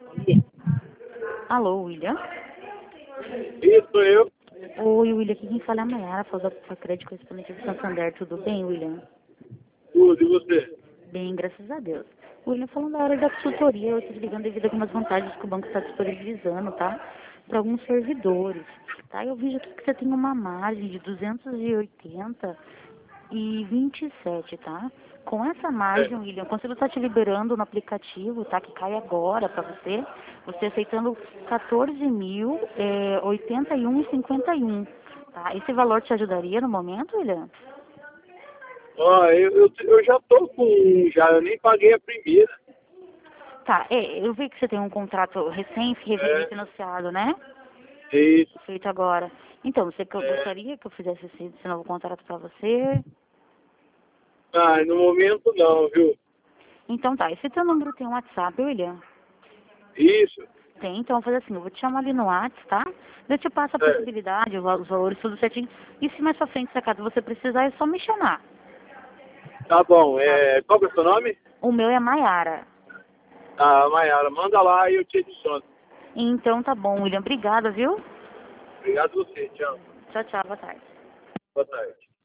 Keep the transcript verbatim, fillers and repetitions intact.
Alô, William? Isso, sou eu. Oi, William, aqui quem fala é a Mayara, fala da Crédito Correspondente do Santander, tudo bem, William? Tudo, e você? Bem, graças a Deus. William, falando da hora da consultoria, eu estou te ligando devido a algumas vantagens que o banco está disponibilizando, tá? Para alguns servidores, tá? Eu vejo aqui que você tem uma margem de duzentos e oitenta e vinte e sete, tá? Com essa É. margem, William, quando você está te liberando no aplicativo, tá? Que cai agora para você, você aceitando quatorze mil, é, oitenta e um e cinquenta e um, tá? Esse valor te ajudaria no momento, William? Ó, eu, eu, eu já tô com um já, eu nem paguei a primeira. Tá, é, eu vi que você tem um contrato É, recém-refinanciado, né? isso. Feito agora. Então, você que eu É. gostaria que eu fizesse esse, esse novo contrato para você? Ah, no momento não, viu? Então tá, esse teu número tem um WhatsApp, William? Isso. Tem, então eu vou fazer assim, eu vou te chamar ali no WhatsApp, tá? Eu te passo a É. possibilidade, os val- os valores, tudo certinho. E se mais pra frente, se acaso você precisar, é só me chamar. Tá bom. Tá? É, qual que é o seu nome? O meu é Maiara. Ah, Mayara, manda lá e eu te adiciono. Então tá bom, William. Obrigada, viu? Obrigado a você, tchau. Tchau, tchau, boa tarde. Boa tarde.